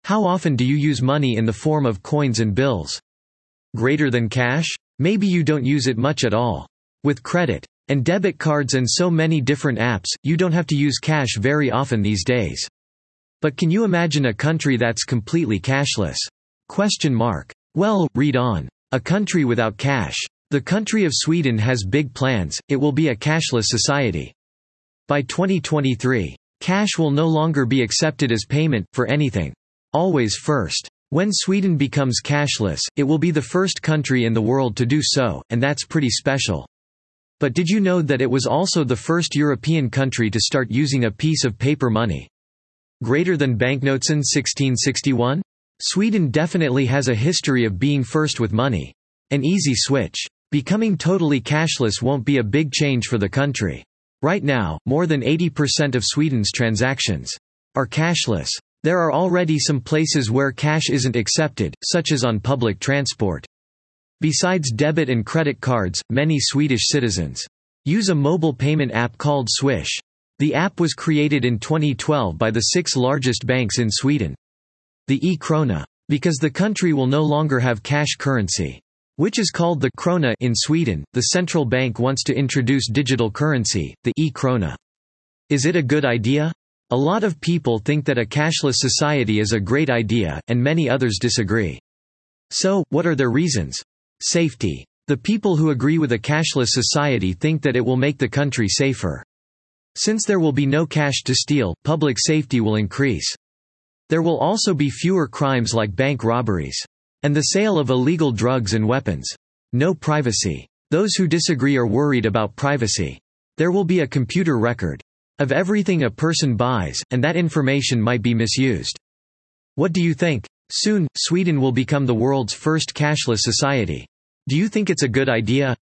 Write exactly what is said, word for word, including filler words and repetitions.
How often do you use money in the form of coins and bills? Greater than cash? Maybe you don't use it much at all. With credit and debit cards and so many different apps, you don't have to use cash very often these days. But can you imagine a country that's completely cashless? Question mark. Well, read on. A country without cash. The country of Sweden has big plans. It will be a cashless society. By twenty twenty-three, cash will no longer be accepted as payment for anything. Always first. When Sweden becomes cashless, it will be the first country in the world to do so, and that's pretty special. But did you know that it was also the first European country to start using a piece of paper money? Greater than banknotes in sixteen sixty-one? Sweden definitely has a history of being first with money. An easy switch. Becoming totally cashless won't be a big change for the country. Right now, more than eighty percent of Sweden's transactions are cashless. There are already some places where cash isn't accepted, such as on public transport. Besides debit and credit cards, many Swedish citizens use a mobile payment app called Swish. The app was created in twenty twelve by the six largest banks in Sweden. The e-krona. Because the country will no longer have cash currency, which is called the krona in Sweden, the central bank wants to introduce digital currency, the e-krona. Is it a good idea? A lot of people think that a cashless society is a great idea, and many others disagree. So, what are their reasons? Safety. The people who agree with a cashless society think that it will make the country safer. Since there will be no cash to steal, public safety will increase. There will also be fewer crimes like bank robberies and the sale of illegal drugs and weapons. No privacy. Those who disagree are worried about privacy. There will be a computer record of everything a person buys, and that information might be misused. What do you think? Soon, Sweden will become the world's first cashless society. Do you think it's a good idea?